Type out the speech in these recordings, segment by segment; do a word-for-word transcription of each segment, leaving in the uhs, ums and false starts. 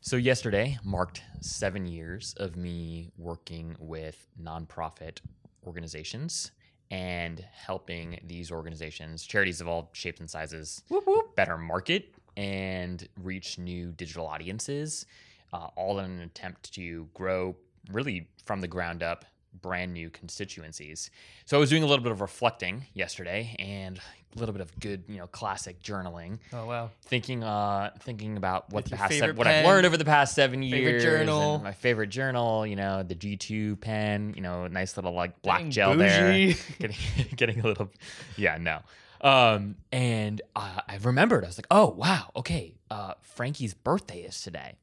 So yesterday marked seven years of me working with nonprofit organizations and helping these organizations, charities of all shapes and sizes, Whoop, whoop. better market and reach new digital audiences, uh, all in an attempt to grow really from the ground up brand new constituencies. So I was doing a little bit of reflecting yesterday and a little bit of good, you know, classic journaling. Oh wow! Thinking, uh, thinking about what With the your past favorite seven, what pen, I've learned over the past seven favorite years. journal. And my favorite journal, you know, the G two pen, you know, nice little like black Dang, gel bougie. there. Getting, getting a little, yeah, no. Um, and uh, I remembered, I was like, oh wow, okay. Uh, Frankie's birthday is today.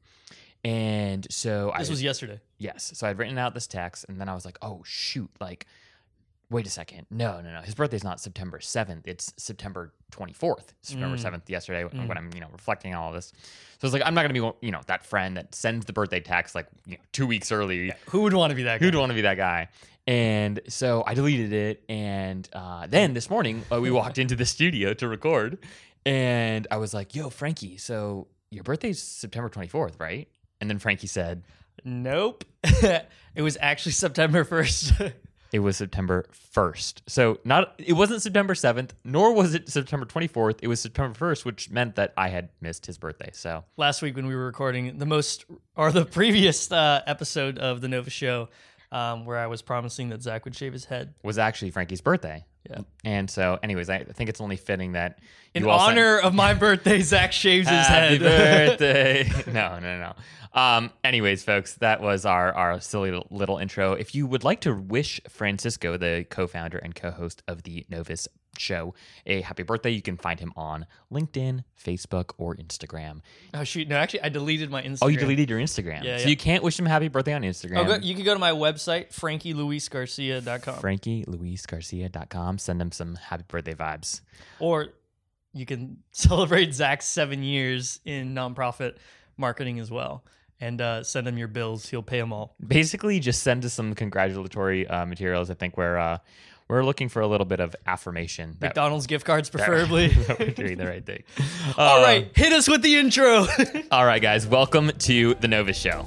And so This I was yesterday. Yes. So I'd written out this text and then I was like, oh, shoot. Like, wait a second. No, no, no. His birthday's not September seventh. It's September twenty-fourth. September Mm. seventh yesterday Mm. when I'm, you know, reflecting on all this. So it's like, I'm not going to be, you know, that friend that sends the birthday text like, you know, two weeks early. Yeah. Who would want to be that guy? Who'd want to be that guy? And so I deleted it. And uh, then this morning uh, we walked into the studio to record and I was like, yo, Frankie, so your birthday's September twenty-fourth, right? And then Frankie said, Nope. It was actually September first. it was September first. So not it wasn't September seventh, nor was it September twenty-fourth. It was September first, which meant that I had missed his birthday. So Last week when we were recording the most, or the previous uh, episode of the Nova Show, um, where I was promising that Zach would shave his head. was actually Frankie's birthday. Yeah. And so anyways, I think it's only fitting that In you all sent- honor of my birthday, Zach shaves his Happy head. birthday. No, no, no. Um, anyways, folks, that was our, our silly little intro. If you would like to wish Francisco, the co-founder and co-host of the Novus Show, a happy birthday, you can find him on LinkedIn, Facebook, or Instagram. Oh shoot! No, actually, I deleted my Instagram. Oh, you deleted your Instagram. Yeah, so yeah. you can't wish him happy birthday on Instagram. Oh, go, you can go to my website, frankie luis garcia dot com. frankie luis garcia dot com. Send him some happy birthday vibes. Or you can celebrate Zach's seven years in nonprofit marketing as well, and uh, send him your bills. He'll pay them all. Basically, just send us some congratulatory uh, materials. I think we're uh, we're looking for a little bit of affirmation. That, McDonald's gift cards, preferably. that we're doing the right thing. All Uh, right, hit us with the intro. All right, guys. Welcome to the Novus Show.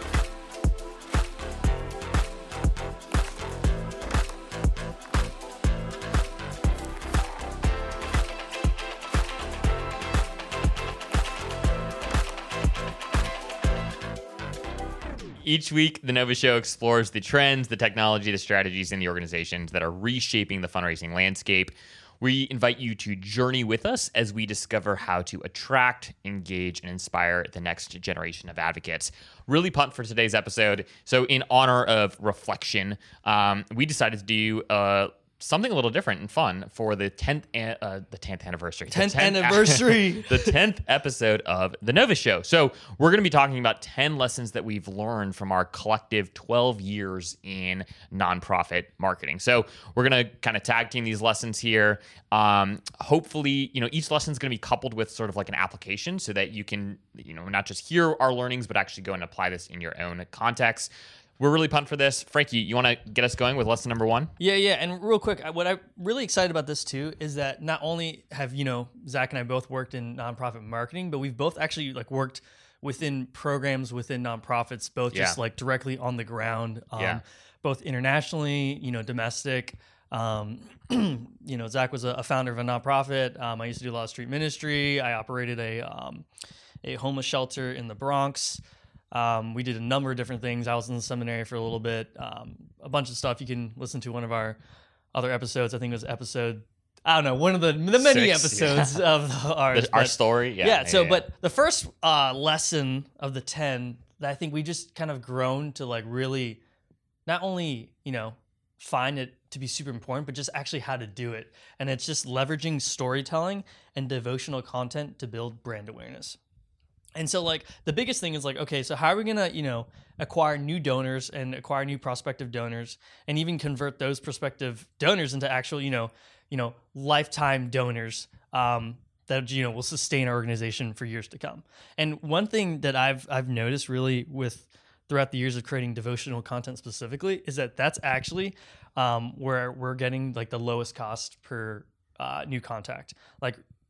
Each week, the Nova Show explores the trends, the technology, the strategies, and the organizations that are reshaping the fundraising landscape. We invite you to journey with us as we discover how to attract, engage, and inspire the next generation of advocates. Really pumped for today's episode. So in honor of reflection, um, we decided to do uh, something a little different and fun for the tenth an- uh, the tenth anniversary. The tenth anniversary. the tenth episode of the Nova Show. So we're going to be talking about ten lessons that we've learned from our collective twelve years in nonprofit marketing. So we're going to kind of tag team these lessons here. Um, hopefully, you know, each lesson is going to be coupled with sort of like an application so that you can, you know, not just hear our learnings, but actually go and apply this in your own context. We're really pumped for this. Frankie, you want to get us going with lesson number one? Yeah, yeah. And real quick, I- what I'm really excited about this too is that not only have, you know, Zach and I both worked in nonprofit marketing, but we've both actually like worked within programs within nonprofits, both just Yeah. like directly on the ground, um, Yeah. both internationally, you know, domestic. Um, you know, Zach was a, a founder of a nonprofit. Um, I used to do a lot of street ministry. I operated a, um, a homeless shelter in the Bronx. Um, we did a number of different things. I was in the seminary for a little bit, um, a bunch of stuff. You can listen to one of our other episodes. I think it was episode, I don't know, one of the the many Six, episodes yeah. of ours. The- our but- story? Yeah. yeah, so, yeah. but the first uh, lesson of the ten that I think we just kind of grown to like really not only, you know, find it to be super important, but just actually how to do it. And it's just leveraging storytelling and devotional content to build brand awareness. And so like the biggest thing is like, okay, so how are we going to, you know, acquire new donors and acquire new prospective donors and even convert those prospective donors into actual, you know, you know, lifetime donors um, that, you know, will sustain our organization for years to come. And one thing that I've, I've noticed really with throughout the years of creating devotional content specifically is that that's actually um, where we're getting like the lowest cost per uh, new contact. Like that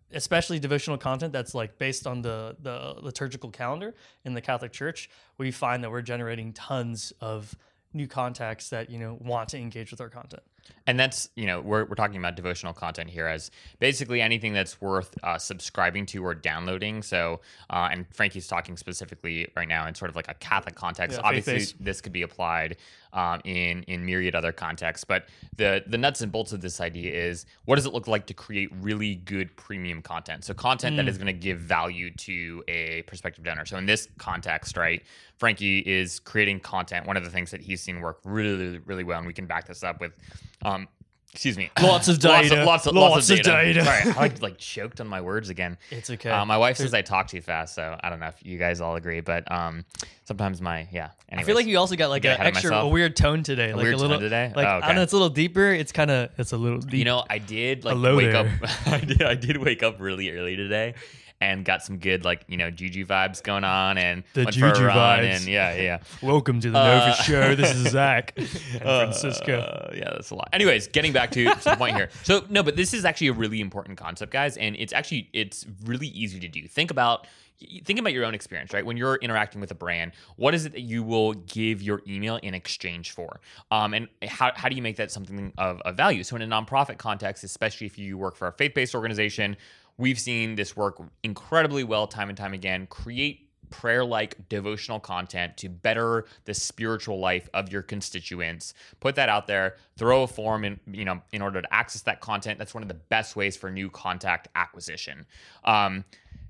especially devotional content that's like based on the the liturgical calendar in the Catholic Church, we find that we're generating tons of new contacts that, you know, want to engage with our content. And that's, you know, we're, we're talking about devotional content here as basically anything that's worth uh, subscribing to or downloading. So, uh, and Frankie's talking specifically right now in sort of like a Catholic context. Yeah, Obviously, faith-based. this could be applied um, in in myriad other contexts. But the the nuts and bolts of this idea is, what does it look like to create really good premium content? So content Mm. that is going to give value to a prospective donor. So in this context, right, Frankie is creating content. One of the things that he's seen work really, really well, and we can back this up with, um, excuse me, Lots of lots data. of lots of, Lots lots of of data. data. Sorry, I like choked on my words again. It's okay. Uh, my wife says I talk too fast, so I don't know if you guys all agree, but um, sometimes my yeah. I Anyways. feel like you also got like Get an ahead of extra myself. a weird tone today. like weird a little tone today? Like Oh, I okay. don't know, it's a little deeper. It's kind of it's a little deep. You know, I did like Hello wake there. up. I did. I did wake up really early today, and got some good like you know juju vibes going on, and The went for a juju run, vibes. And yeah, yeah. Welcome to the Uh, Nova Show. This is Zach and Francisco. Uh, yeah, that's a lot. Anyways, getting back to, to the point here. So no, but this is actually a really important concept, guys, and it's actually it's really easy to do. Think about. Think about your own experience, right? When you're interacting with a brand, what is it that you will give your email in exchange for? Um, and how, how do you make that something of, of value? So in a nonprofit context, especially if you work for a faith-based organization, we've seen this work incredibly well time and time again. Create prayer-like devotional content to better the spiritual life of your constituents. Put that out there. Throw a form in, you know, in order to access that content. That's one of the best ways for new contact acquisition. Um,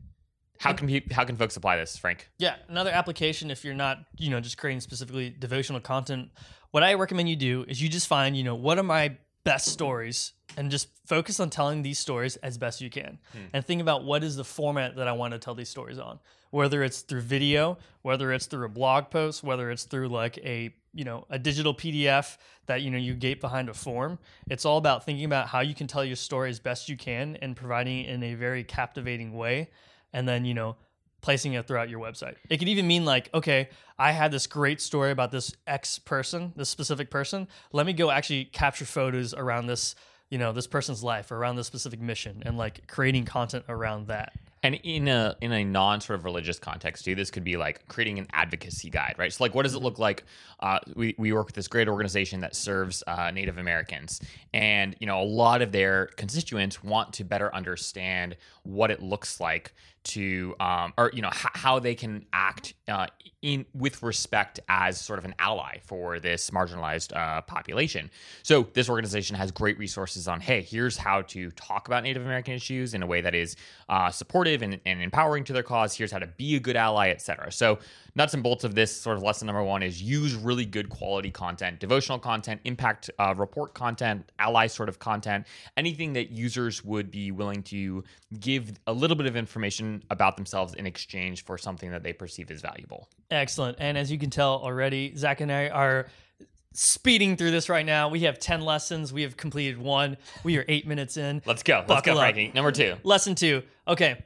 How can pe- how can folks apply this, Frank? Yeah, another application if you're not, you know, just creating specifically devotional content, what I recommend you do is you just find, you know, what are my best stories and just focus on telling these stories as best you can. Hmm. And think about what is the format that I want to tell these stories on. Whether it's through video, whether it's through a blog post, whether it's through like a, you know, a digital P D F that, you know, you gate behind a form. It's all about thinking about how you can tell your story as best you can and providing it in a very captivating way. And then, you know, placing it throughout your website. It could even mean like, okay, I had this great story about this X person, this specific person. Let me go actually capture photos around this, you know, this person's life or around this specific mission and like creating content around that. And in a in a non sort of religious context too, this could be like creating an advocacy guide, right? So like, what does it look like? Uh, we we work with this great organization that serves uh, Native Americans, and you know a lot of their constituents want to better understand what it looks like to, um, or you know h- how they can act uh, in with respect as sort of an ally for this marginalized uh, population. So this organization has great resources on, hey, here's how to talk about Native American issues in a way that is uh, supportive and, and empowering to their cause. Here's how to be a good ally, et cetera. So nuts and bolts of this sort of lesson number one is use really good quality content, devotional content, impact uh, report content, ally sort of content, anything that users would be willing to give a little bit of information about themselves in exchange for something that they perceive as valuable. Excellent. And as you can tell already, Zach and I are speeding through this right now. We have ten lessons. We have completed one. We are eight minutes in. Let's go. Let's Buckle go, up. Frankie. Number two. Lesson two. Okay.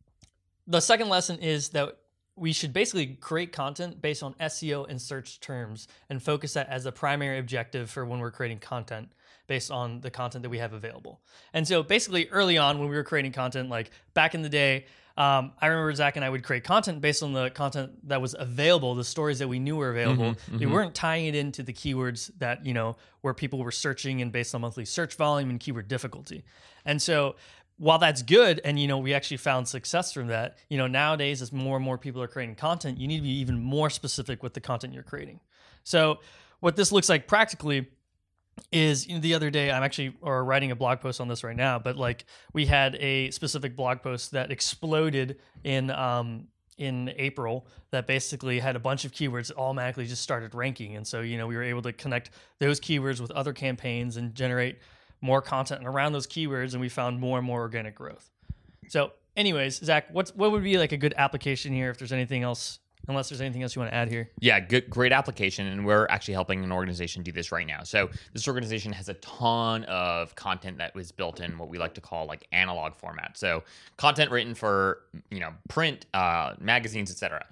The second lesson is that we should basically create content based on S E O and search terms and focus that as a primary objective for when we're creating content based on the content that we have available. And so basically early on when we were creating content, like back in the day, um, I remember Zach and I would create content based on the content that was available, the stories that we knew were available. Mm-hmm, We mm-hmm. weren't tying it into the keywords that, you know, where people were searching and based on monthly search volume and keyword difficulty. And so while that's good, and, you know, we actually found success from that, you know, nowadays as more and more people are creating content, you need to be even more specific with the content you're creating. So what this looks like practically is, you know, the other day I'm actually or writing a blog post on this right now, but like we had a specific blog post that exploded in um in April that basically had a bunch of keywords that automatically just started ranking. And so, you know, we were able to connect those keywords with other campaigns and generate more content around those keywords, and we found more and more organic growth. So anyways, Zach, what's what would be like a good application here if there's anything else, unless there's anything else you want to add here? Yeah, good, great application, and we're actually helping an organization do this right now. So this organization has a ton of content that was built in what we like to call like analog format. So content written for, you know, print, uh, magazines, et cetera.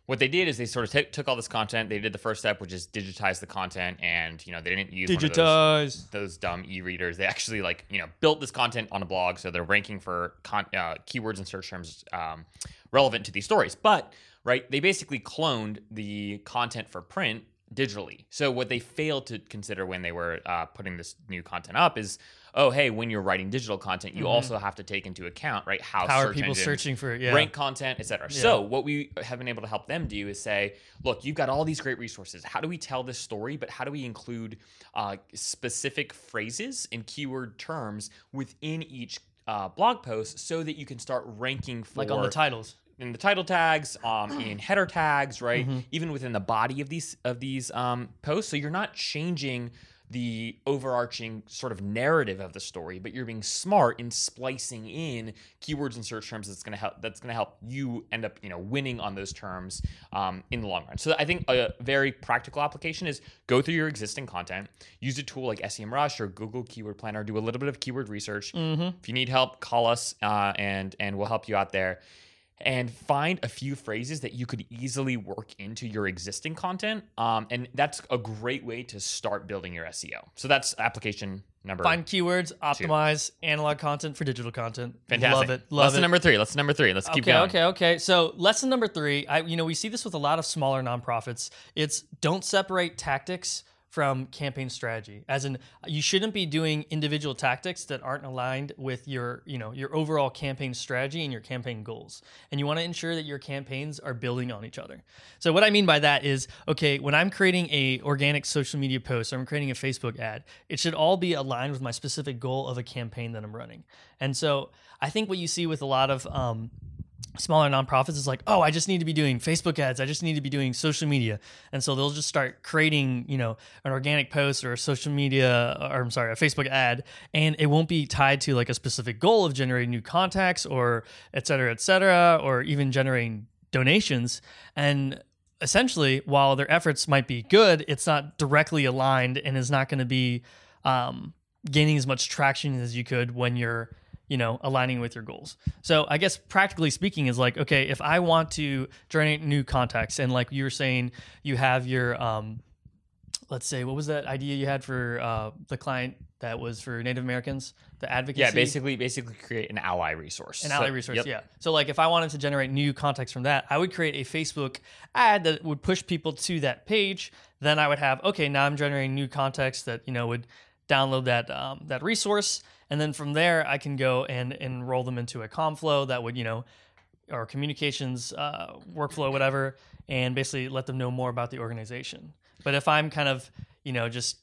what they did is they sort of t- took all this content. They did the first step, which is digitize the content, and you know they didn't use one of Digitize. those, those dumb e-readers. They actually like you know built this content on a blog, so they're ranking for con- uh, keywords and search terms um, relevant to these stories. But right, they basically cloned the content for print digitally. So what they failed to consider when they were uh, putting this new content up is, oh, hey, when you're writing digital content, you mm-hmm. also have to take into account, right, how, how search are people engines searching for it, yeah. rank content, et cetera. Yeah. So what we have been able to help them do is say, look, you've got all these great resources. How do we tell this story, but how do we include uh, specific phrases and keyword terms within each uh, blog post so that you can start ranking for... Like on the titles. In the title tags, um, in header tags, right? Mm-hmm. Even within the body of these of these um, posts. So you're not changing the overarching sort of narrative of the story, but you're being smart in splicing in keywords and search terms that's going to help. That's going to help you end up, you know, winning on those terms um, in the long run. So I think a very practical application is go through your existing content, use a tool like SEMrush or Google Keyword Planner, do a little bit of keyword research. Mm-hmm. If you need help, call us, uh, and and we'll help you out there. And find a few phrases that you could easily work into your existing content. Um, and that's a great way to start building your S E O. So that's application number Find keywords, optimize two. Analog content for digital content. Fantastic. Love it. Love lesson it. number three. Lesson number three. Let's keep okay, going. Okay, okay. So lesson number three, I, you know, we see this with a lot of smaller nonprofits. It's don't separate tactics from campaign strategy. As in, you shouldn't be doing individual tactics that aren't aligned with your, you know, your overall campaign strategy and your campaign goals. And you want to ensure that your campaigns are building on each other. So what I mean by that is, okay, when I'm creating a organic social media post or I'm creating a Facebook ad, it should all be aligned with my specific goal of a campaign that I'm running. And so I think what you see with a lot of um, smaller nonprofits is like, oh, I just need to be doing Facebook ads. I just need to be doing social media. And so they'll just start creating, you know, an organic post or a social media, or I'm sorry, a Facebook ad, and it won't be tied to like a specific goal of generating new contacts or et cetera, et cetera, or even generating donations. And essentially, while their efforts might be good, it's not directly aligned and is not going to be um, gaining as much traction as you could when you're, you know, aligning with your goals. So I guess practically speaking is like, okay, if I want to generate new contacts and like you were saying, you have your, um, let's say, what was that idea you had for uh, the client that was for Native Americans, the advocacy? Yeah, basically, basically create an ally resource. An ally so, resource, yep. yeah. So like if I wanted to generate new contacts from that, I would create a Facebook ad that would push people to that page. Then I would have, okay, now I'm generating new contacts that, you know, would download that um, that resource. And then from there, I can go and enroll them into a comm flow that would, you know, or communications uh, workflow, whatever, and basically let them know more about the organization. But if I'm kind of, you know, just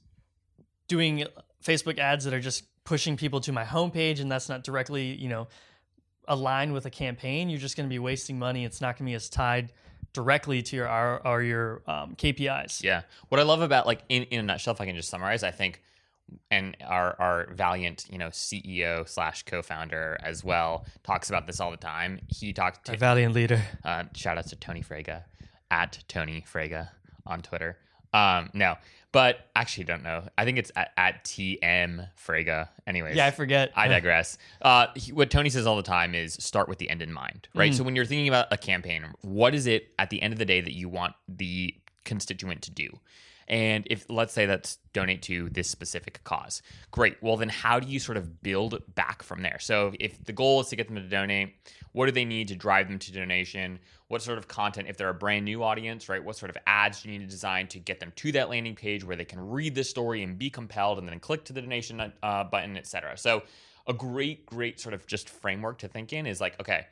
doing Facebook ads that are just pushing people to my homepage and that's not directly, you know, aligned with a campaign, you're just going to be wasting money. It's not going to be as tied directly to your or, or your um, K P Is. Yeah. What I love about, like, in, in a nutshell, if I can just summarize, I think, and our our valiant, you know, C E O slash co-founder as well talks about this all the time. He talked to a valiant leader. Uh, shout out to Tony Frega at Tony Frega on Twitter. Um, no, but actually don't know. I think it's at, at T M Frega. Anyways, yeah, I forget. I digress. Uh, he, what Tony says all the time is start with the end in mind, right? Mm. So when you're thinking about a campaign, what is it at the end of the day that you want the constituent to do? And if, let's say that's donate to this specific cause, great. Well, then how do you sort of build back from there? So if the goal is to get them to donate, what do they need to drive them to donation? What sort of content, if they're a brand new audience, right? What sort of ads do you need to design to get them to that landing page where they can read the story and be compelled and then click to the donation uh, button, et cetera. So a great, great sort of just framework to think in is like, okay,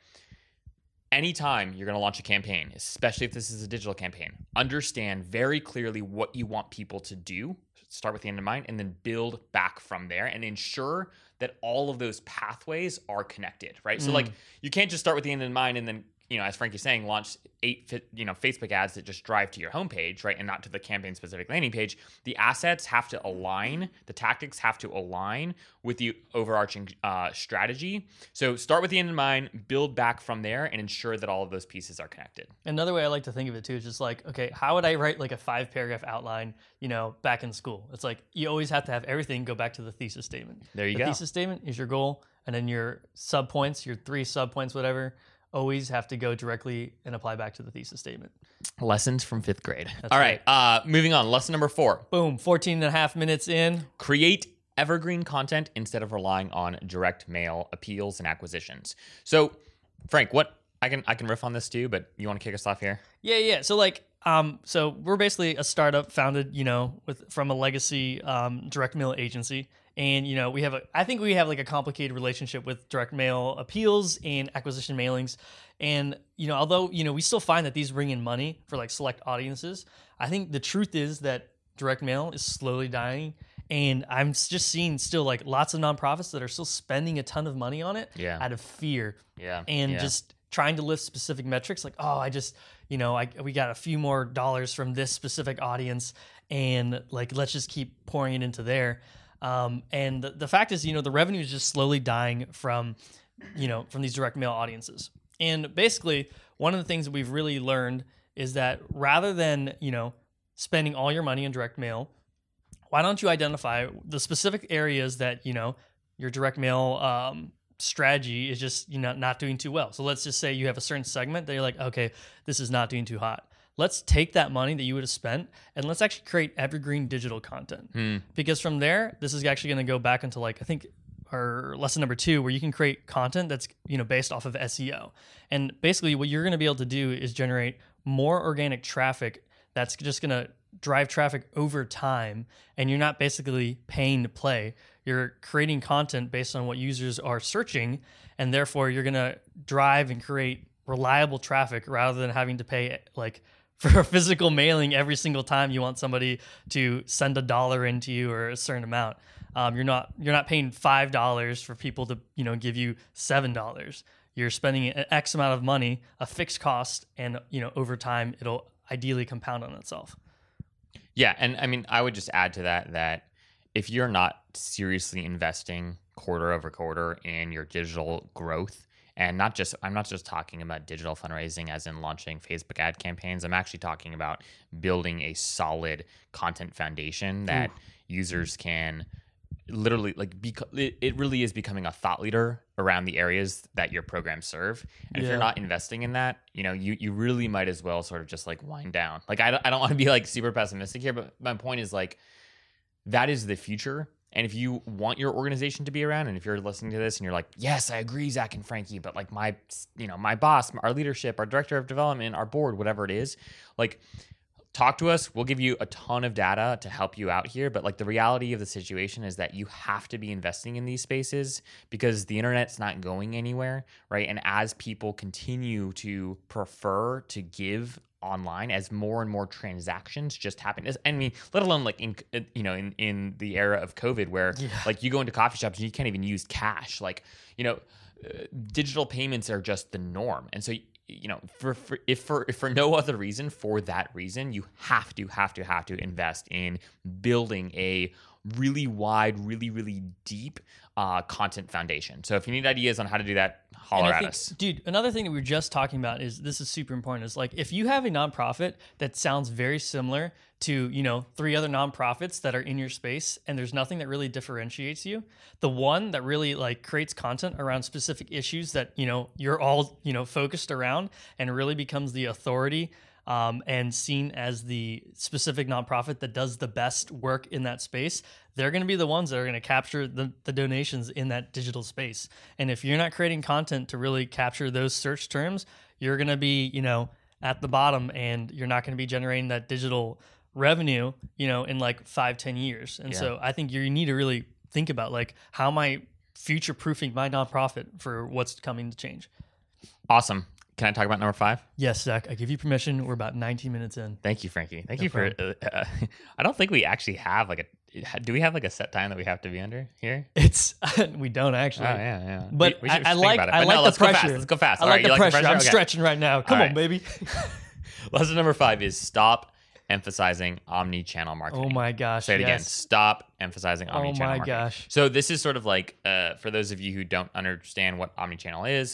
anytime you're going to launch a campaign, especially if this is a digital campaign, understand very clearly what you want people to do. Start with the end in mind and then build back from there and ensure that all of those pathways are connected, right? Mm. So like you can't just start with the end in mind and then, you know, as Frankie's saying, launch eight, you know, Facebook ads that just drive to your homepage, right, and not to the campaign-specific landing page. The assets have to align. The tactics have to align with the overarching uh, strategy. So start with the end in mind, build back from there, and ensure that all of those pieces are connected. Another way I like to think of it too is just like, okay, how would I write like a five-paragraph outline, you know, back in school? It's like you always have to have everything go back to the thesis statement. There you the go. The thesis statement is your goal, and then your sub points, your three sub points, whatever, always have to go directly and apply back to the thesis statement. Lessons from fifth grade. That's All right. Uh, moving on. Lesson number four. Boom. fourteen and a half minutes in. Create evergreen content instead of relying on direct mail appeals and acquisitions. So, Frank, what I can I can riff on this too, but you want to kick us off here? Yeah, yeah. So like, um, so we're basically a startup founded, you know, with from a legacy um, direct mail agency, and you know, we have a I think we have like a complicated relationship with direct mail appeals and acquisition mailings, and you know, although you know we still find that these bring in money for like select audiences, I think the truth is that direct mail is slowly dying. And I'm just seeing still like lots of nonprofits that are still spending a ton of money on it Yeah. out of fear. Yeah. And yeah. just trying to lift specific metrics like, oh, I just, you know, I we got a few more dollars from this specific audience and like, let's just keep pouring it into there. Um, and the, the fact is, you know, the revenue is just slowly dying from, you know, from these direct mail audiences. And basically one of the things that we've really learned is that rather than, you know, spending all your money in direct mail, why don't you identify the specific areas that, you know, your direct mail um, strategy is just, you know, not doing too well. So let's just say you have a certain segment that you're like, okay, this is not doing too hot. Let's take that money that you would have spent and let's actually create evergreen digital content. Hmm. Because from there, this is actually going to go back into like, I think, our lesson number two, where you can create content that's, you know, based off of S E O. And basically what you're going to be able to do is generate more organic traffic that's just going to drive traffic over time, and you're not basically paying to play. You're creating content based on what users are searching, and therefore you're going to drive and create reliable traffic rather than having to pay like for a physical mailing every single time you want somebody to send a dollar into you or a certain amount. Um, you're not you're not paying five dollars for people to, you know, give you seven dollars. You're spending an X amount of money, a fixed cost, and you know over time it'll ideally compound on itself. Yeah, and I mean, I would just add to that that if you're not seriously investing quarter over quarter in your digital growth, and not just, I'm not just talking about digital fundraising as in launching Facebook ad campaigns, I'm actually talking about building a solid content foundation that Ooh. users can literally like be, it, it really is becoming a thought leader around the areas that your programs serve. And yeah. if you're not investing in that, you know, you you really might as well sort of just like wind down. Like I don't, I don't want to be like super pessimistic here, but my point is like that is the future. And if you want your organization to be around, and if you're listening to this and you're like, yes, I agree, Zach and Frankie, but like my, you know, my boss, our leadership, our director of development, our board, whatever it is, like talk to us. We'll give you a ton of data to help you out here. But like the reality of the situation is that you have to be investing in these spaces because the internet's not going anywhere, right? And as people continue to prefer to give online, as more and more transactions just happen, I mean, let alone like in, you know, in, in the era of COVID where yeah. like you go into coffee shops and you can't even use cash. Like, you know, uh, digital payments are just the norm. And so you know, for, for if for if for no other reason, for that reason, you have to have to have to invest in building a really wide, really really deep uh, content foundation. So if you need ideas on how to do that, holler at think, us, dude. Another thing that we were just talking about is this is super important. Is like if you have a nonprofit that sounds very similar to, you know, three other nonprofits that are in your space and there's nothing that really differentiates you, the one that really like creates content around specific issues that, you know, you're all, you know, focused around and really becomes the authority um, and seen as the specific nonprofit that does the best work in that space, they're going to be the ones that are going to capture the, the donations in that digital space. And if you're not creating content to really capture those search terms, you're going to be, you know, at the bottom and you're not going to be generating that digital revenue, you know, in like five, ten years. And yeah. so I think you need to really think about like, how am I future proofing my nonprofit for what's coming to change? Awesome. Can I talk about number five? Yes, Zach, I give you permission. We're about nineteen minutes in. Thank you, Frankie. Thank no you problem. for, uh, uh, I don't think we actually have like a, do we have like a set time that we have to be under here? It's, we don't actually. Oh yeah, yeah. But we, we I, I like, I like no, the pressure. Let's go fast. I All like right, the, like pressure. the pressure. I'm okay. stretching right now. Come All on, right. baby. Lesson number five is stop emphasizing omni-channel marketing. Oh my gosh. Say it yes. again. Stop emphasizing omni-channel marketing. Oh my gosh. So this is sort of like, uh, for those of you who don't understand what omni-channel is,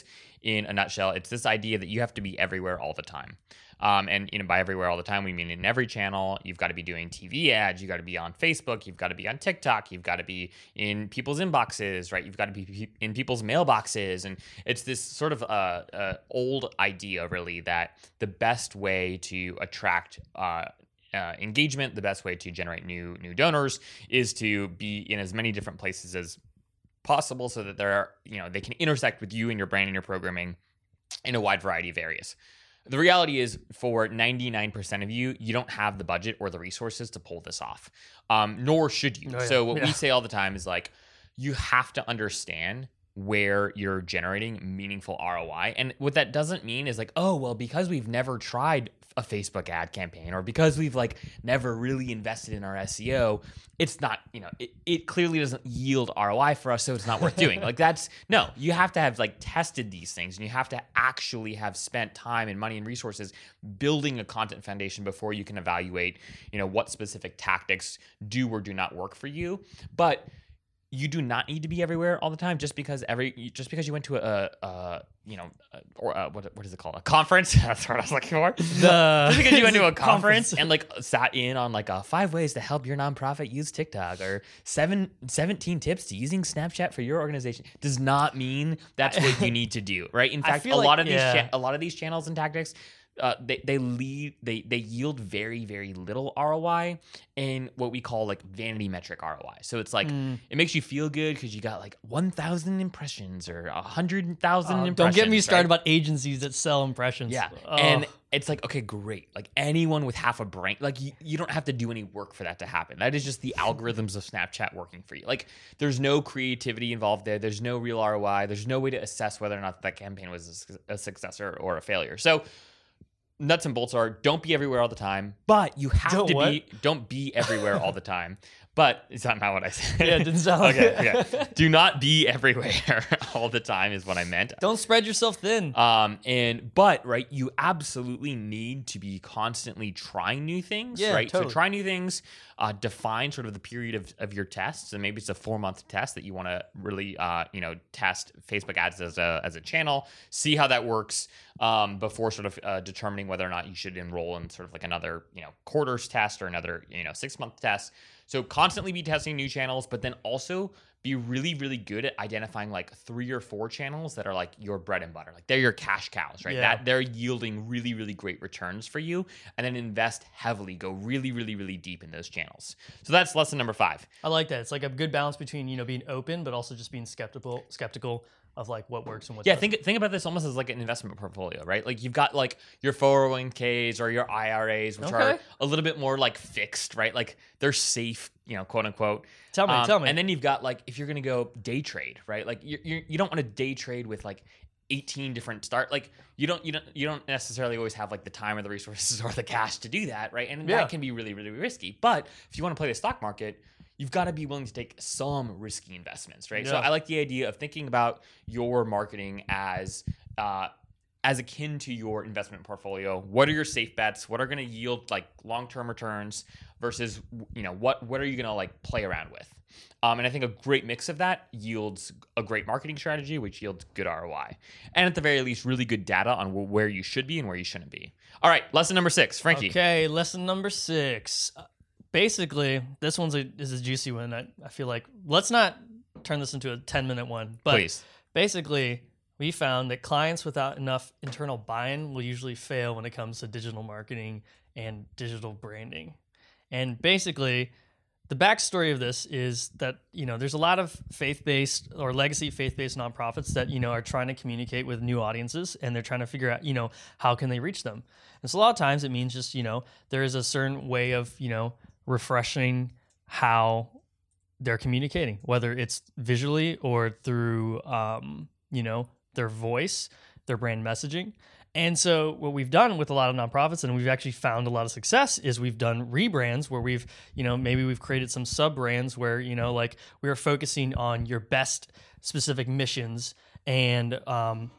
in a nutshell, it's this idea that you have to be everywhere all the time. Um, and you know, by everywhere all the time, we mean in every channel. You've got to be doing T V ads. You got to be on Facebook. You've got to be on TikTok. You've got to be in people's inboxes, right? You've got to be in people's mailboxes. And it's this sort of uh, uh, old idea, really, that the best way to attract uh, uh, engagement, the best way to generate new new donors, is to be in as many different places as possible, so that they're you know they can intersect with you and your brand and your programming in a wide variety of areas. The reality is, for ninety-nine percent of you, you don't have the budget or the resources to pull this off, um, nor should you. Oh, yeah. So what Yeah. we say all the time is like, you have to understand where you're generating meaningful R O I. And what that doesn't mean is like, oh, well, because we've never tried a Facebook ad campaign, or because we've like never really invested in our S E O, it's not, you know, it, it clearly doesn't yield R O I for us, so it's not worth doing. Like that's, no, you have to have like tested these things, and you have to actually have spent time and money and resources building a content foundation before you can evaluate, you know, what specific tactics do or do not work for you. But you do not need to be everywhere all the time just because every just because you went to a, a you know a, or a, what what is it called, a conference. That's what I was looking for. The just because you went to a conference. conference and like sat in on like a five ways to help your nonprofit use TikTok, or seven seventeen tips to using Snapchat for your organization, does not mean that's what you need to do, right? In I fact, a feel lot like- of these yeah. cha- a lot of these channels and tactics, Uh, they they lead they they yield very very little R O I in what we call like vanity metric R O I. So it's like Mm. it makes you feel good because you got like one thousand impressions or a hundred thousand Uh, impressions. don't get me started right? about agencies that sell impressions. Yeah, Oh. and it's like, okay, great. Like anyone with half a brain, like you, you don't have to do any work for that to happen. That is just the algorithms of Snapchat working for you. Like there's no creativity involved there. There's no real R O I. There's no way to assess whether or not that campaign was a, a success or, or a failure. So nuts and bolts are, don't be everywhere all the time, but you have Don't to what? be, don't be everywhere all the time. But is that not what I said? Yeah, it didn't sound like okay, it. okay. Do not be everywhere all the time is what I meant. Don't spread yourself thin. Um, and but right, you absolutely need to be constantly trying new things, Yeah, right? totally. So try new things, uh, define sort of the period of, of your tests, and maybe it's a four month test that you want to really, uh, you know, test Facebook ads as a as a channel, see how that works, um, before sort of uh, determining whether or not you should enroll in sort of like another, you know, quarters test or another, you know, six month test. So constantly be testing new channels, but then also be really, really good at identifying like three or four channels that are like your bread and butter. Like they're your cash cows, right? Yeah. That they're yielding really, really great returns for you, and then invest heavily, go really, really, really deep in those channels. So that's lesson number five. I like that. It's like a good balance between, you know, being open, but also just being skeptical, skeptical of like what works and what Yeah, doesn't. think think about this almost as like an investment portfolio, right? Like you've got like your four oh one k's or your I R As, which are Okay. a little bit more like fixed, right? Like they're safe, you know, quote unquote. Tell me, Um, tell me. And then you've got like, if you're going to go day trade, right? Like you you you don't want to day trade with like eighteen different start. Like you don't you don't you don't necessarily always have like the time or the resources or the cash to do that, right? And Yeah. that can be really really risky. But if you want to play the stock market, you've got to be willing to take some risky investments, right? So Yeah. I like the idea of thinking about your marketing as uh, as akin to your investment portfolio. What are your safe bets? What are going to yield like long-term returns versus, you know, what what are you going to like play around with? Um, and I think a great mix of that yields a great marketing strategy, which yields good R O I. And at the very least, really good data on wh- where you should be and where you shouldn't be. All right, lesson number six, Frankie. Okay, lesson number six. Uh, Basically, this one's a is a juicy one. I, I feel like let's not turn this into a ten minute one. But Please. basically, we found that clients without enough internal buy-in will usually fail when it comes to digital marketing and digital branding. And basically, the backstory of this is that, you know, there's a lot of faith-based or legacy faith-based nonprofits that, you know, are trying to communicate with new audiences, and they're trying to figure out, you know, how can they reach them. And so a lot of times it means just, you know, there is a certain way of, you know, refreshing how they're communicating, whether it's visually or through, um, you know, their voice, their brand messaging. And so what we've done with a lot of nonprofits, and we've actually found a lot of success, is we've done rebrands where we've, you know, maybe we've created some sub brands where, you know, like we are focusing on your best specific missions, and um,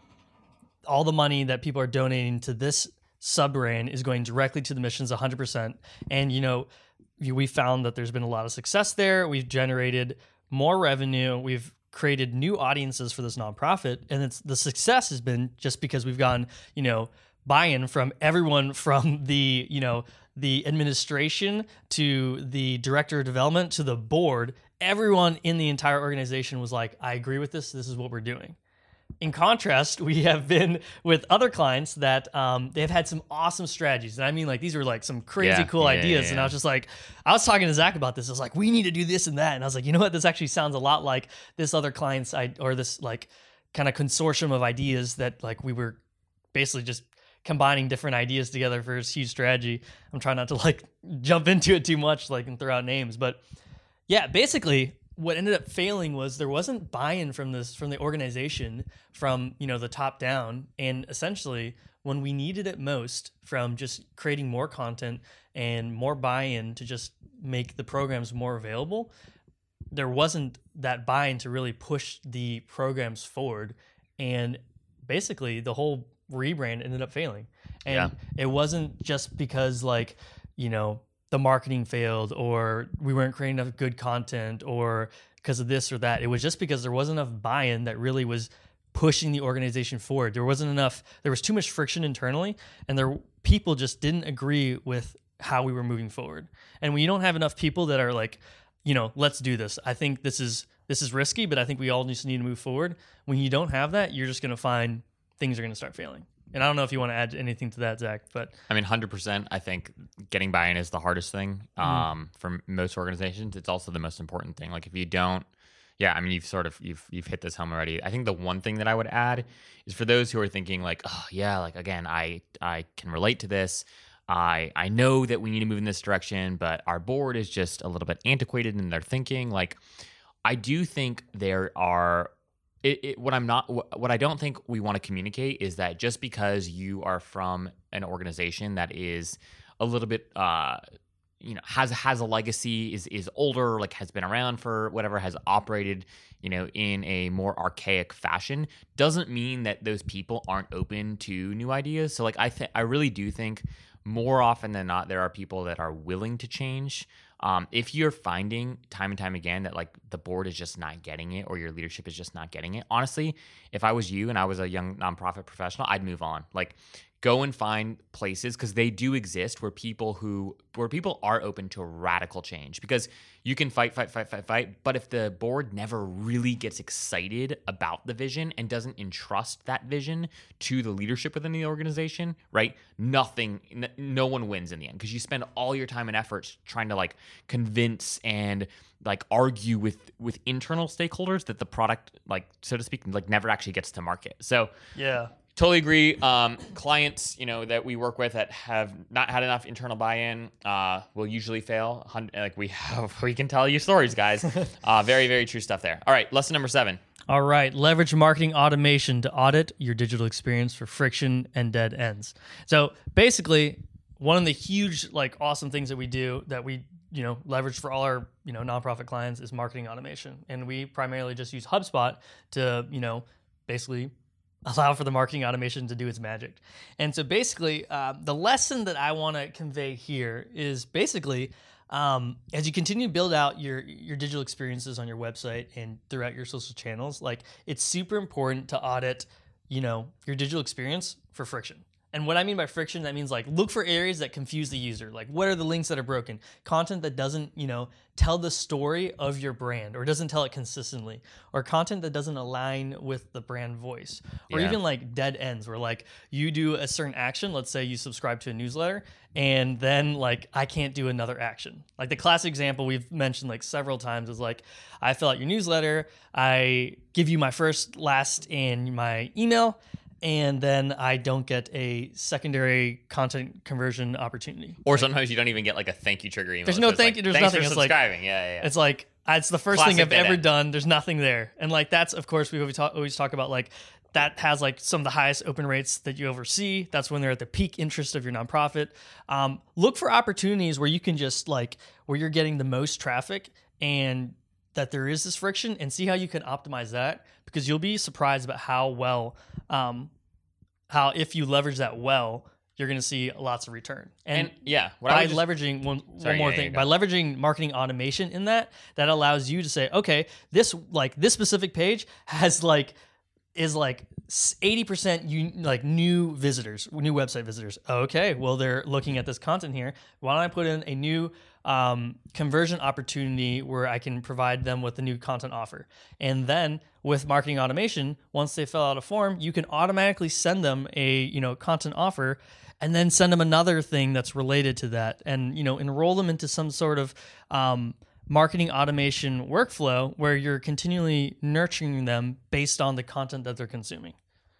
all the money that people are donating to this sub brand is going directly to the missions one hundred percent. And, you know, we found that there's been a lot of success there. We've generated more revenue. We've created new audiences for this nonprofit, and it's the success has been just because we've gotten, you know, buy-in from everyone from the, you know, the administration to the director of development to the board. Everyone in the entire organization was like, I agree with this. This is what we're doing. In contrast, we have been with other clients that um, they've had some awesome strategies. And I mean, like, these were like some crazy Yeah, cool yeah, ideas. yeah, yeah. And I was just like, I was talking to Zach about this. I was like, we need to do this and that. And I was like, you know what? This actually sounds a lot like this other client's, I or this like kind of consortium of ideas that like we were basically just combining different ideas together for this huge strategy. I'm trying not to like jump into it too much, like, and throw out names. But yeah, basically, what ended up failing was there wasn't buy-in from this from the organization, from, you know, the top down, and essentially when we needed it most, from just creating more content and more buy-in to just make the programs more available, there wasn't that buy-in to really push the programs forward, and basically the whole rebrand ended up failing. And Yeah. it wasn't just because, like, you know, the marketing failed or we weren't creating enough good content or because of this or that. It was just because there wasn't enough buy-in that really was pushing the organization forward. There wasn't enough, there was too much friction internally, and there people just didn't agree with how we were moving forward. And when you don't have enough people that are like, you know, let's do this. I think this is this is risky, but I think we all just need to move forward. When you don't have that, you're just going to find things are going to start failing. And I don't know if you want to add anything to that, Zach, but I mean, one hundred percent. I think getting buy-in is the hardest thing um, for most organizations. It's also the most important thing. Like, if you don't, yeah, I mean, you've sort of you've you've hit this home already. I think the one thing that I would add is for those who are thinking like, oh yeah, like again, I I can relate to this. I I know that we need to move in this direction, but our board is just a little bit antiquated in their thinking. Like, I do think there are. It, it, what I'm not, what I don't think we want to communicate is that just because you are from an organization that is a little bit, uh, you know, has has a legacy, is is older, like has been around for whatever, has operated, you know, in a more archaic fashion, doesn't mean that those people aren't open to new ideas. So, like, I think I really do think more often than not there are people that are willing to change. Um, if you're finding time and time again that like the board is just not getting it or your leadership is just not getting it, honestly, if I was you and I was a young nonprofit professional, I'd move on. Like, go and find places, because they do exist, where people who where people are open to radical change. Because you can fight, fight, fight, fight, fight, but if the board never really gets excited about the vision and doesn't entrust that vision to the leadership within the organization, right? Nothing, n- no one wins in the end, because you spend all your time and efforts trying to like convince and like argue with with internal stakeholders that the product, like, so to speak, like never actually gets to market. So yeah. Totally agree. Um, clients, you know, that we work with that have not had enough internal buy-in uh, will usually fail. Hun- Like we have, we can tell you stories, guys. Uh, very, very true stuff there. All right, lesson number seven. All right, leverage marketing automation to audit your digital experience for friction and dead ends. So basically, one of the huge, like, awesome things that we do that we, you know, leverage for all our, you know, nonprofit clients is marketing automation. And we primarily just use HubSpot to, you know, basically allow for the marketing automation to do its magic. And so basically, uh, the lesson that I want to convey here is basically, um, as you continue to build out your your digital experiences on your website and throughout your social channels, like, it's super important to audit, you know, your digital experience for friction. And what I mean by friction, that means like look for areas that confuse the user. Like, what are the links that are broken? Content that doesn't, you know, tell the story of your brand or doesn't tell it consistently, or content that doesn't align with the brand voice, or Yeah. even like dead ends where like you do a certain action. Let's say you subscribe to a newsletter and then like I can't do another action. Like the classic example we've mentioned like several times is like I fill out your newsletter, I give you my first, last, and my email, and then I don't get a secondary content conversion opportunity. Or like, sometimes you don't even get like a thank you trigger email. There's no thank you. Like, there's nothing. For it's subscribing. like yeah, yeah, yeah. It's like it's the first Classic thing I've dead ever end. done. There's nothing there, and like that's of course we always talk, always talk about like that has like some of the highest open rates that you ever see. That's when they're at the peak interest of your nonprofit. Um, look for opportunities where you can just like where you're getting the most traffic and that there is this friction, and see how you can optimize that, because you'll be surprised about how well. Um, how if you leverage that well, you're going to see lots of return. And, and yeah, what I by would just, leveraging one, sorry, one more yeah, thing, yeah, by leveraging marketing automation in that, that allows you to say, okay, this like this specific page has like is like eighty percent you, like new visitors, new website visitors. Okay, well, they're looking at this content here. Why don't I put in a new um, conversion opportunity where I can provide them with a new content offer? And then with marketing automation, once they fill out a form, you can automatically send them a, you know, content offer, and then send them another thing that's related to that, and, you know, enroll them into some sort of um, marketing automation workflow where you're continually nurturing them based on the content that they're consuming.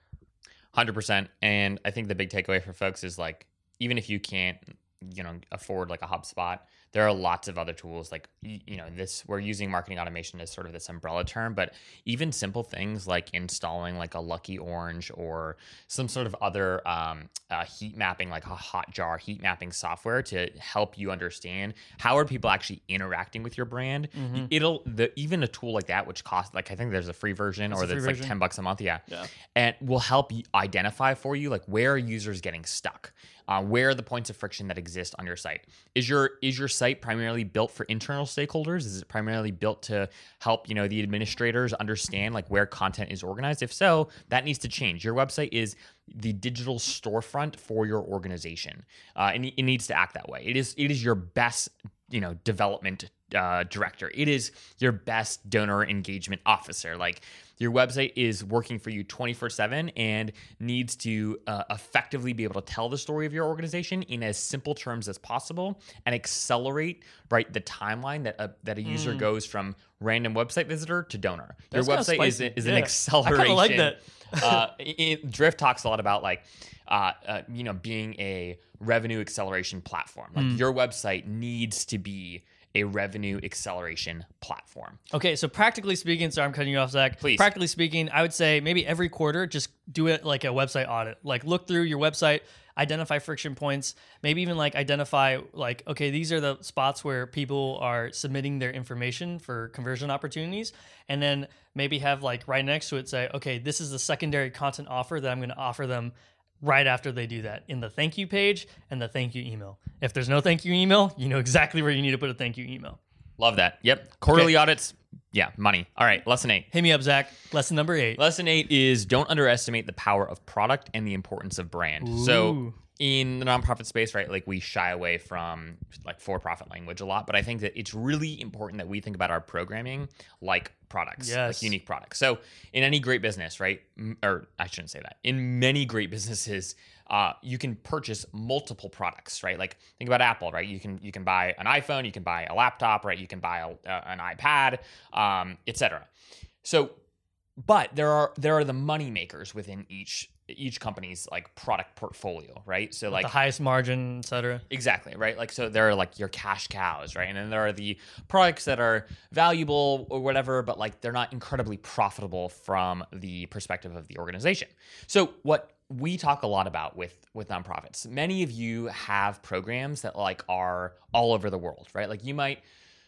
one hundred percent. And I think the big takeaway for folks is like, even if you can't, you know, afford like a HubSpot, there are lots of other tools like, you know, this, we're using marketing automation as sort of this umbrella term, but even simple things like installing like a Lucky Orange or some sort of other um, uh, heat mapping, like a Hotjar heat mapping software to help you understand how are people actually interacting with your brand. Mm-hmm. It'll, the, even a tool like that, which costs like, I think there's a free version it's or that's like version. ten bucks a month. Yeah. yeah. And will help you identify for you, like where are users getting stuck? Uh, where are the points of friction that exist on your site? Is your is your site primarily built for internal stakeholders? Is it primarily built to help, you know, the administrators understand like where content is organized? If so, that needs to change. Your website is the digital storefront for your organization, uh, and it needs to act that way. It is it is your best, you know, development uh, director. It is your best donor engagement officer. Like, your website is working for you twenty-four seven and needs to uh, effectively be able to tell the story of your organization in as simple terms as possible and accelerate, right, the timeline that a, that a user mm. goes from random website visitor to donor. That's your website is, is yeah. an acceleration. I kind of like that. uh, it, Drift talks a lot about like, uh, uh, you know, being a revenue acceleration platform. Like mm. your website needs to be a revenue acceleration platform. Okay, so practically speaking, sorry, I'm cutting you off, Zach. Please. Practically speaking, I would say maybe every quarter, just do it like a website audit. Like look through your website, identify friction points, maybe even like identify like, okay, these are the spots where people are submitting their information for conversion opportunities. And then maybe have like right next to it say, okay, this is the secondary content offer that I'm going to offer them right after they do that in the thank you page and the thank you email. If there's no thank you email, you know exactly where you need to put a thank you email. Love that. Yep. Quarterly okay. audits. Yeah. Money. All right. Lesson eight. Hit me up, Zach. Lesson number eight. Lesson eight is don't underestimate the power of product and the importance of brand. Ooh. So in the nonprofit space, right, like we shy away from like for-profit language a lot, but I think that it's really important that we think about our programming like products, yes. like unique products. So in any great business, right, or I shouldn't say that, in many great businesses, uh, you can purchase multiple products, right? Like think about Apple, right? You can you can buy an iPhone, you can buy a laptop, right? You can buy a, uh, an iPad, um, et cetera. So, but there are there are the money makers within each each company's like product portfolio, right? So With like the highest margin, et cetera. Exactly, right? Like, so there are like your cash cows, right? And then there are the products that are valuable or whatever, but like they're not incredibly profitable from the perspective of the organization. So what we talk a lot about with with nonprofits, many of you have programs that like are all over the world, right? Like you might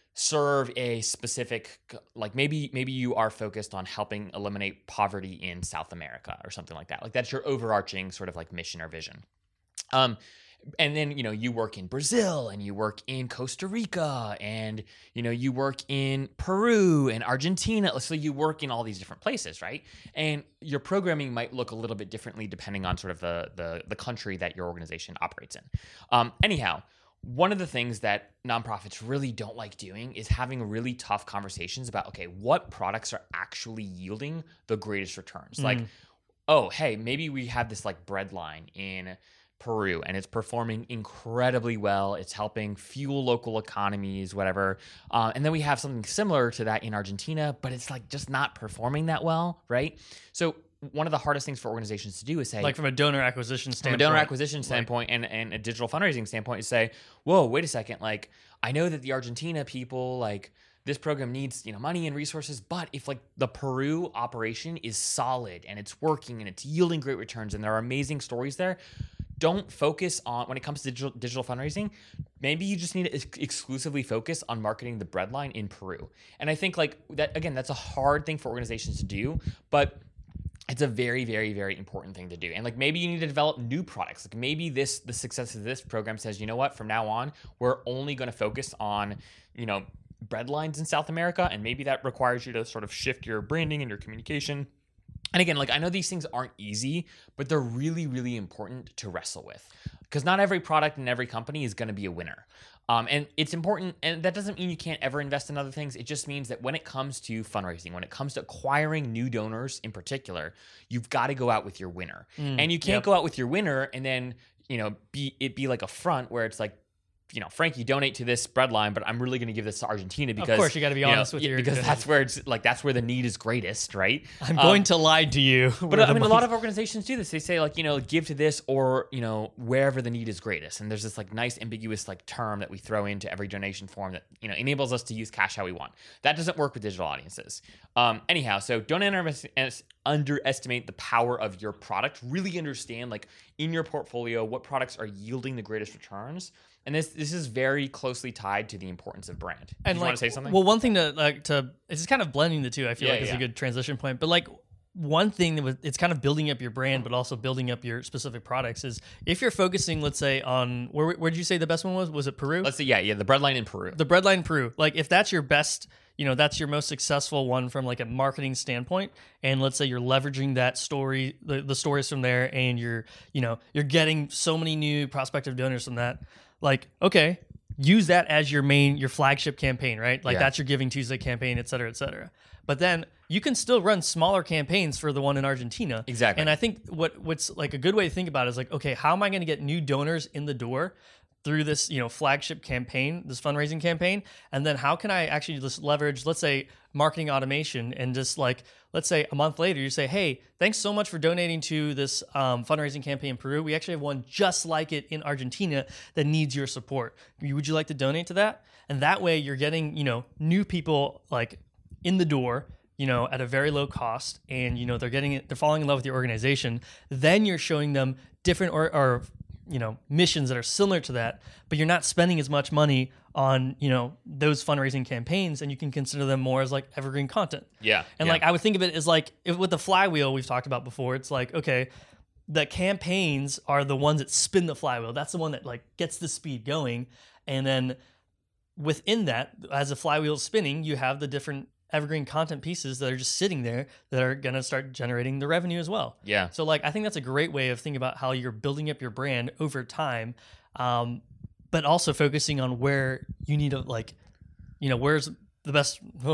serve a specific, like maybe maybe you are focused on helping eliminate poverty in South America or something like that. Like that's your overarching sort of like mission or vision. Um, and then, you know, you work in Brazil and you work in Costa Rica and, you know, you work in Peru and Argentina. So you work in all these different places, right? And your programming might look a little bit differently depending on sort of the the, the country that your organization operates in. Um, anyhow, one of the things that nonprofits really don't like doing is having really tough conversations about, okay, what products are actually yielding the greatest returns? Mm. Like, oh, hey, maybe we have this like bread line in Peru and it's performing incredibly well. It's helping fuel local economies, whatever. Uh, and then we have something similar to that in Argentina, but it's like just not performing that well, right? So one of the hardest things for organizations to do is say, like from a donor acquisition standpoint, from a donor acquisition standpoint, like, and, and a digital fundraising standpoint, is say, whoa, wait a second. Like, I know that the Argentina people, like this program needs, you know, money and resources, but if like the Peru operation is solid and it's working and it's yielding great returns and there are amazing stories there, don't focus on, when it comes to digital, digital fundraising, maybe you just need to ex- exclusively focus on marketing the breadline in Peru. And I think like that, again, that's a hard thing for organizations to do, but it's a very, very, very important thing to do. And like maybe you need to develop new products. Like maybe this, the success of this program says, you know what, from now on, we're only going to focus on, you know, bread lines in South America. And maybe that requires you to sort of shift your branding and your communication. And again, like I know these things aren't easy, but they're really, really important to wrestle with, because not every product in every company is going to be a winner. Um, and it's important, and that doesn't mean you can't ever invest in other things. It just means that when it comes to fundraising, when it comes to acquiring new donors in particular, you've got to go out with your winner. Mm, and you can't yep. go out with your winner and then, you know, be it be like a front where it's like, you know, Frankie, donate to this bread line, but I'm really going to give this to Argentina because, of course, you got to be honest know, with your because that's where it's like that's where the need is greatest, right? I'm going um, to lie to you. But I mean, a lot of organizations do this. They say like, you know, give to this or you know wherever the need is greatest. And there's this like nice ambiguous like term that we throw into every donation form that you know enables us to use cash how we want. That doesn't work with digital audiences. Um, anyhow, so don't underestimate the power of your product. Really understand like in your portfolio what products are yielding the greatest returns. And this this is very closely tied to the importance of brand. Did and you like, want to say something? Well, one thing to like to it's just kind of blending the two. I feel yeah, like yeah. is a good transition point. But like one thing that was it's kind of building up your brand, but also building up your specific products is if you're focusing, let's say, on where where did you say the best one was? Was it Peru? Let's say yeah, yeah, the breadline in Peru. The breadline in Peru. Like if that's your best, you know, that's your most successful one from like a marketing standpoint. And let's say you're leveraging that story, the, the stories from there, and you're, you know, you're getting so many new prospective donors from that. Like, okay, use that as your main, your flagship campaign, right? Like yeah. that's your Giving Tuesday campaign, et cetera, et cetera. But then you can still run smaller campaigns for the one in Argentina. Exactly. And I think what what's like a good way to think about it is like, okay, how am I going to get new donors in the door through this, you know, flagship campaign, this fundraising campaign? And then how can I actually just leverage, let's say, marketing automation and just like, let's say a month later, you say, hey, thanks so much for donating to this um, fundraising campaign in Peru. We actually have one just like it in Argentina that needs your support. Would you like to donate to that? And that way you're getting, you know, new people like in the door, you know, at a very low cost, and, you know, they're getting it, they're falling in love with your organization. Then you're showing them different or, or you know, missions that are similar to that, but you're not spending as much money on, you know, those fundraising campaigns, and you can consider them more as like evergreen content. Yeah. And yeah. like, I would think of it as like, if with the flywheel we've talked about before, it's like, okay, the campaigns are the ones that spin the flywheel. That's the one that like gets the speed going. And then within that, as the flywheel is spinning, you have the different evergreen content pieces that are just sitting there that are going to start generating the revenue as well. Yeah. So like, I think that's a great way of thinking about how you're building up your brand over time, um, but also focusing on where you need to like, you know, where's the best.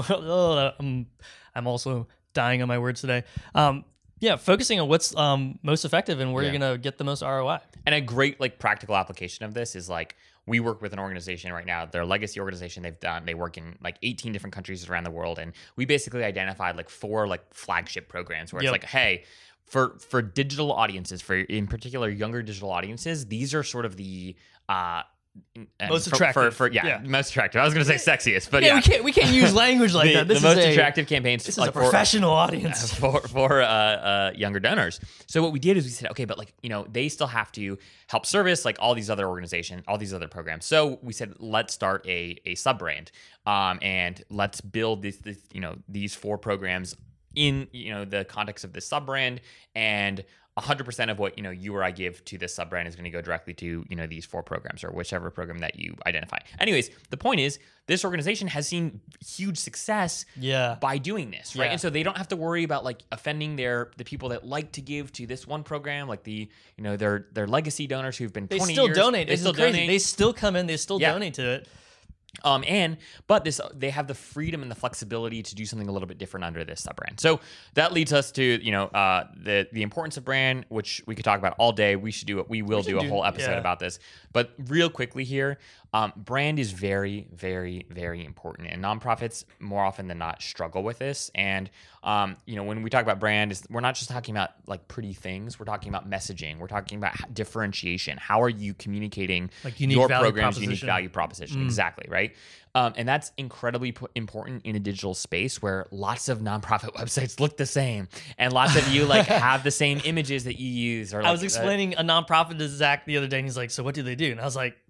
I'm, I'm also dying on my words today. Um, yeah, focusing on what's um, most effective and where yeah. you're going to get the most R O I. And a great like practical application of this is like, we work with an organization right now. They're a legacy organization. They've done, they work in like eighteen different countries around the world. And we basically identified like four like flagship programs where yep. it's like, hey, for, for digital audiences, for in particular younger digital audiences, these are sort of the, uh, most for, attractive. For, for, yeah, yeah, most attractive. I was going to say sexiest, but yeah, yeah. we can't we can't use language like the, that. This the most is a, attractive campaigns. This like is a professional for, audience for for uh, uh, younger donors. So what we did is we said, okay, but like you know, they still have to help service like all these other organizations, all these other programs. So we said, let's start a a sub brand, um, and let's build this, this you know these four programs in you know the context of this sub brand, and one hundred percent of what you know you or I give to this sub brand is going to go directly to you know these four programs or whichever program that you identify. Anyways, the point is this organization has seen huge success yeah. by doing this, right? Yeah. And so they don't have to worry about like offending their the people that like to give to this one program, like the you know their their legacy donors who've been they twenty still years. donate. They This still is crazy. donate. They still come in. They still Yeah. donate to it. Um, and but this they have the freedom and the flexibility to do something a little bit different under this sub brand. So that leads us to you know uh, the the importance of brand, which we could talk about all day. We should do it. We will We do a do- whole episode yeah. about this. But real quickly here, um, brand is very, very, very important, and nonprofits more often than not struggle with this. And um, you know when we talk about brand, is we're not just talking about like pretty things. We're talking about messaging. We're talking about h- differentiation. How are you communicating Like unique your value program's unique proposition. value proposition? Mm. Exactly, right? Um, and that's incredibly p- important in a digital space where lots of nonprofit websites look the same, and lots of you like have the same images that you use. Or like, I was explaining a nonprofit to Zach the other day, and he's like, "So what do they do?" And I was like,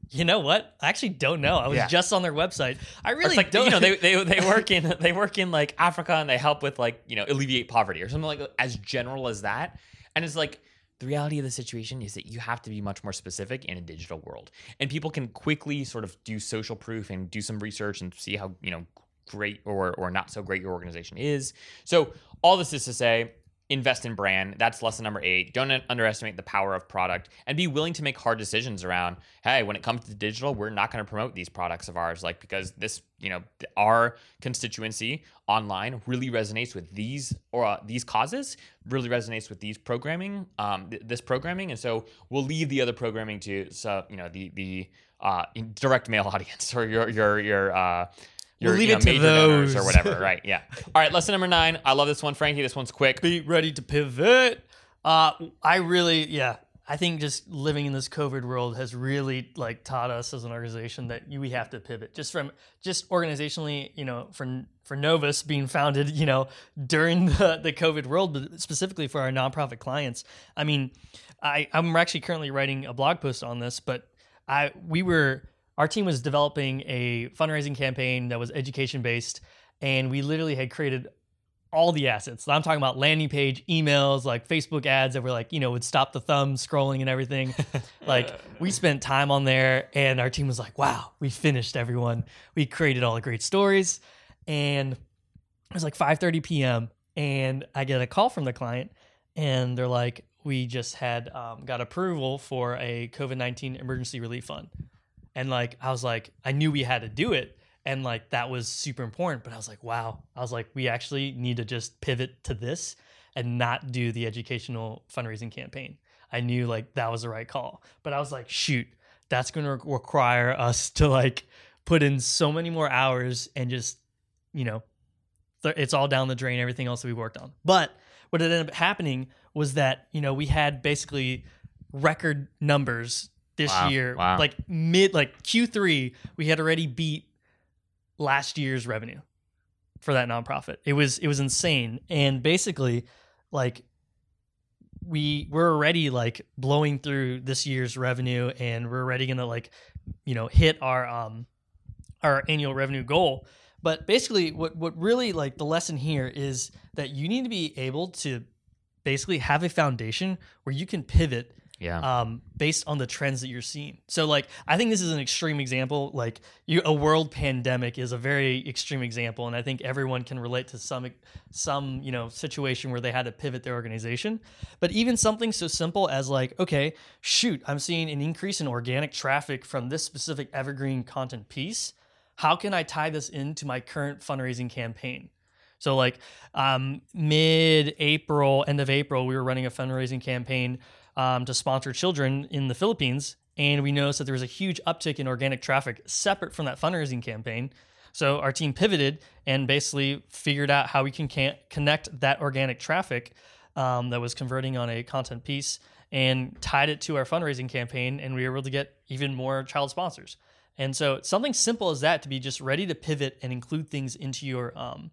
You know what? I actually don't know. I was Yeah. just on their website. I really It's like don't you know they, they they work in they work in like Africa and they help with like you know alleviate poverty or something like as general as that. And it's like the reality of the situation is that you have to be much more specific in a digital world, and people can quickly sort of do social proof and do some research and see how you know great or or not so great your organization is. So all this is to say, invest in brand. That's lesson number eight. Don't underestimate the power of product and be willing to make hard decisions around, hey, when it comes to digital, we're not going to promote these products of ours, like because this, you know, our constituency online really resonates with these or uh, these causes, really resonates with these programming, um, th- this programming. And so we'll leave the other programming to, so, you know, the, the uh, direct mail audience or your, your, your, uh, Your, We'll leave you know, it to major donors those. or whatever, right? Yeah. All right, lesson number nine. I love this one, Frankie. This one's quick. Be ready to pivot. Uh, I really, yeah, I think just living in this COVID world has really like taught us as an organization that you, we have to pivot. Just from just organizationally, you know, for for Novus being founded, you know, during the the COVID world, but specifically for our nonprofit clients. I mean, I I'm actually currently writing a blog post on this, but I we were. Our team was developing a fundraising campaign that was education based, and we literally had created all the assets. I'm talking about landing page, emails, like Facebook ads that were like, you know, would stop the thumb scrolling and everything. Like we spent time on there, and our team was like, wow, we finished everyone. We created all the great stories, and it was like five thirty p.m. and I get a call from the client, and they're like, we just had um, got approval for a COVID nineteen emergency relief fund. And like, I was like, I knew we had to do it. And like, that was super important. But I was like, wow. I was like, we actually need to just pivot to this and not do the educational fundraising campaign. I knew like that was the right call. But I was like, shoot, that's going to re- require us to like put in so many more hours and just, you know, th- it's all down the drain, everything else that we worked on. But what ended up happening was that, you know, we had basically record numbers this Wow, year, wow. like mid, like Q three, we had already beat last year's revenue for that nonprofit. It was it was insane, and basically, like we we're already like blowing through this year's revenue, and we're already gonna like you know hit our um our annual revenue goal. But basically, what what really like the lesson here is that you need to be able to basically have a foundation where you can pivot. Yeah. Um, based on the trends that you're seeing. So like, I think this is an extreme example. Like you, a world pandemic is a very extreme example. And I think everyone can relate to some, some, you know, situation where they had to pivot their organization. But even something so simple as like, okay, shoot, I'm seeing an increase in organic traffic from this specific evergreen content piece. How can I tie this into my current fundraising campaign? So like um, mid-April, end of April, we were running a fundraising campaign Um, to sponsor children in the Philippines, and we noticed that there was a huge uptick in organic traffic separate from that fundraising campaign. So our team pivoted and basically figured out how we can can- connect that organic traffic um, that was converting on a content piece and tied it to our fundraising campaign, and we were able to get even more child sponsors. And so something simple as that, to be just ready to pivot and include things into your um,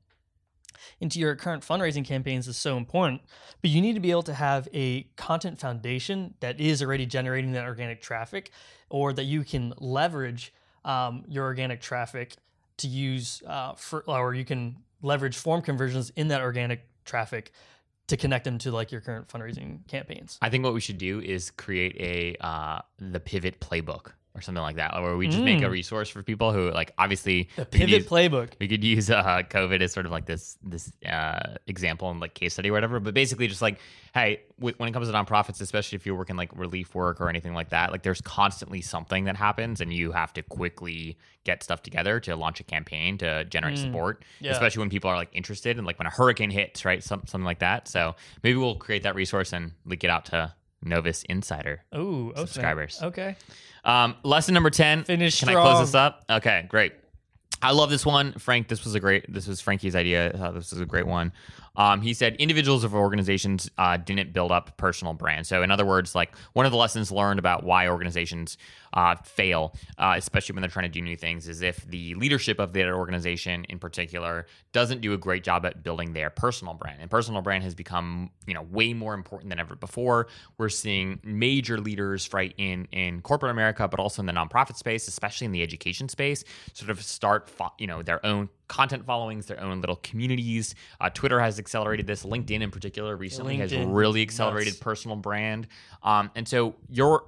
into your current fundraising campaigns is so important, but you need to be able to have a content foundation that is already generating that organic traffic, or that you can leverage um, your organic traffic to use uh, for, or you can leverage form conversions in that organic traffic to connect them to like your current fundraising campaigns. I think what we should do is create a uh, the pivot playbook or something like that, where we just Mm. make a resource for people who like obviously The we could pivot use- playbook. We could use uh, COVID as sort of like this this uh, example and like case study or whatever. But basically, just like, hey, w- when it comes to nonprofits, especially if you're working like relief work or anything like that, like there's constantly something that happens, and you have to quickly get stuff together to launch a campaign to generate Mm, support. yeah. Especially when people are like interested, and like when a hurricane hits, right? Some, something like that. So maybe we'll create that resource and leak it out to Novus Insider Ooh, oh, snap. subscribers. Okay. Um, lesson number ten. Finish Can I strong. close this up? Okay, great. I love this one, Frank. This was a great. This was Frankie's idea. I thought this was a great one. Um, he said individuals or organizations uh, didn't build up personal brand. So in other words, like one of the lessons learned about why organizations uh, fail, uh, especially when they're trying to do new things, is if the leadership of that organization in particular doesn't do a great job at building their personal brand. And personal brand has become, you know, way more important than ever before. We're seeing major leaders, right, in in corporate America, but also in the nonprofit space, especially in the education space, sort of start, fo- you know, their own content followings, their own little communities. Uh, Twitter has accelerated this. LinkedIn in particular recently LinkedIn, has really accelerated nuts. personal brand. Um, and so your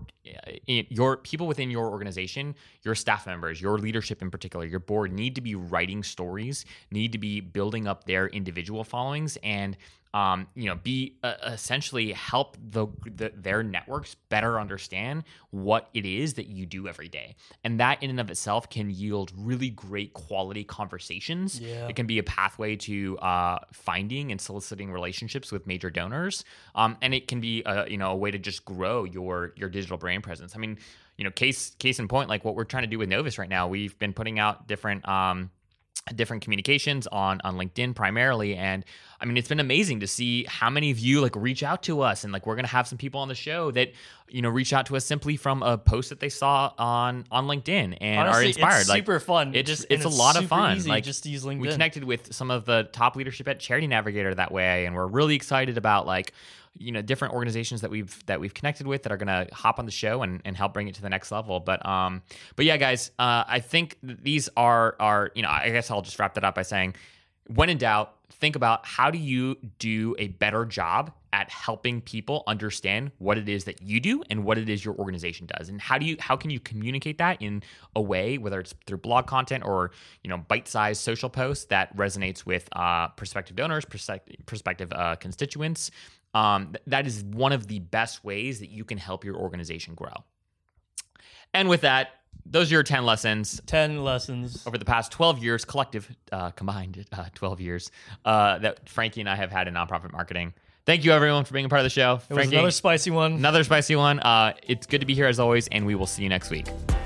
your people within your organization, your staff members, your leadership in particular, your board need to be writing stories, need to be building up their individual followings, and Um, you know, be uh, essentially help the, the their networks better understand what it is that you do every day, and that in and of itself can yield really great quality conversations. Yeah. It can be a pathway to uh, finding and soliciting relationships with major donors, um, and it can be a, you know a way to just grow your your digital brand presence. I mean, you know, case case in point, like what we're trying to do with Novus right now, we've been putting out different. Um, different communications on on LinkedIn primarily, and I mean it's been amazing to see how many of you like reach out to us, and like we're gonna have some people on the show that you know reach out to us simply from a post that they saw on on LinkedIn and Honestly, are inspired. It's like super fun. It's just it's and a lot of super fun. Easy Like just to use LinkedIn. we connected with some of the top leadership at Charity Navigator that way, and we're really excited about like you know different organizations that we've that we've connected with that are going to hop on the show and, and help bring it to the next level. But um but yeah, guys, uh, I think these are are you know I guess I'll just wrap that up by saying, when in doubt, think about how do you do a better job at helping people understand what it is that you do and what it is your organization does, and how do you how can you communicate that in a way, whether it's through blog content or you know bite-sized social posts that resonates with uh, prospective donors, prospective, prospective uh, constituents. Um, th- that is one of the best ways that you can help your organization grow. And with that, those are your ten lessons. ten lessons. Over the past twelve years, collective, uh, combined uh, twelve years, uh, that Frankie and I have had in nonprofit marketing. Thank you, everyone, for being a part of the show. It was Frankie, another spicy one. Another spicy one. Uh, it's good to be here as always, and we will see you next week.